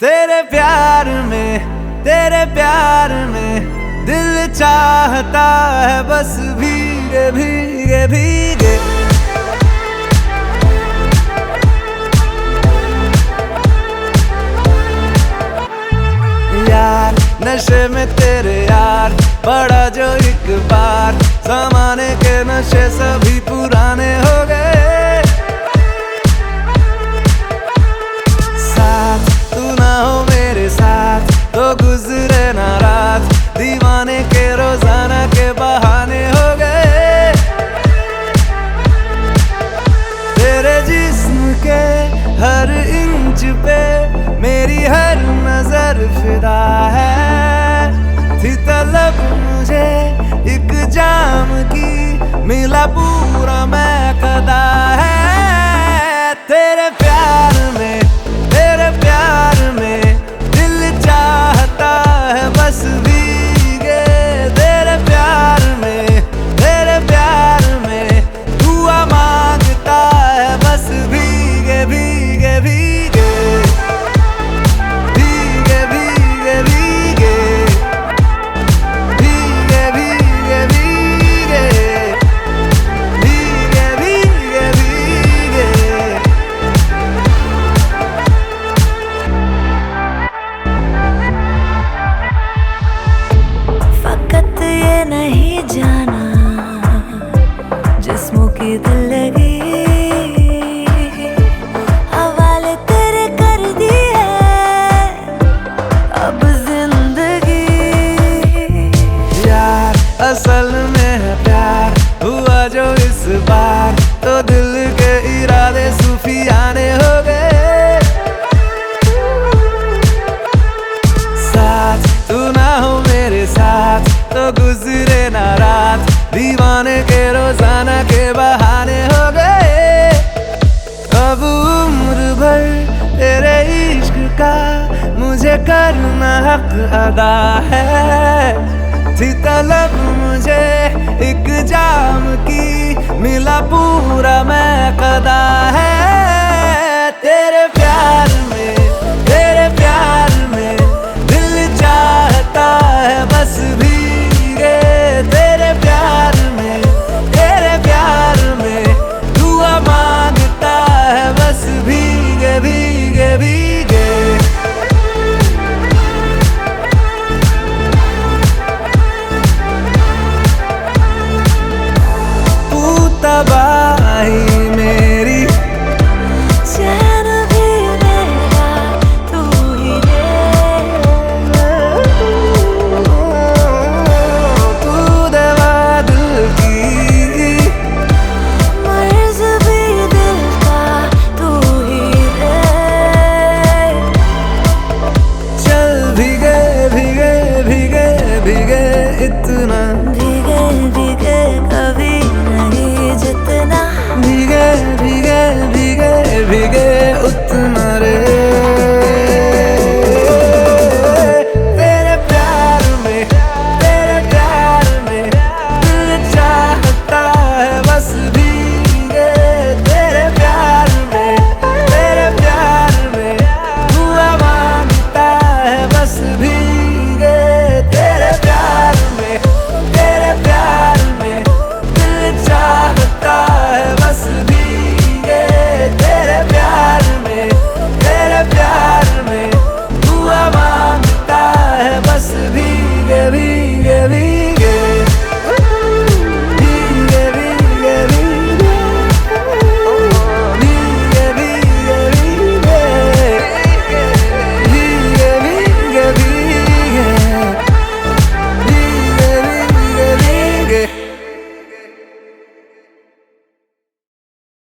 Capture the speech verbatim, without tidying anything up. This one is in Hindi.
तेरे प्यार में, तेरे प्यार में दिल चाहता है बस भीगे भीगे भीगे। यार नशे में तेरे यार बड़ा जो एक बार, जमाने के नशे सभी पुराने हो गए। साथ तू ना हो मेरे साथ तो गुजरे ना रात, दीवाने के रोजाना के बहाने हो गए। तेरे जिस्म के हर इंच पे मेरी हर नजर फिदा है। थी तलब मुझे एक जाम की, मिला पूरा मैं कदा है। तेरे प्यार में, तेरे प्यार में दिल चाहता है बस भीगे। तेरे प्यार में, तेरे प्यार में दुआ मांगता है बस भीगे भीगे भीगे भीगे भीगे भीगे भीगे भीगे भीगे भीगे भीगे भीगे। फकत ये नहीं जाना जिस्मों की दिल लगी, हवाले तेरे कर दी है अब जिंदगी। यार असल में है प्यार हुआ जो इस बार, तो दिल के इरादे सूफियाने हो गए। साथ तू ना हो मेरे साथ तो गुजरे ना रात, दीवाने के रोजाना के बहाने हो गए। अब उम्र भर तेरे इश्क का मुझे करना हक अदा है। थी तलब मुझे एक जाम की, मिला पूरा मैं कदा है। तेरे प्यार में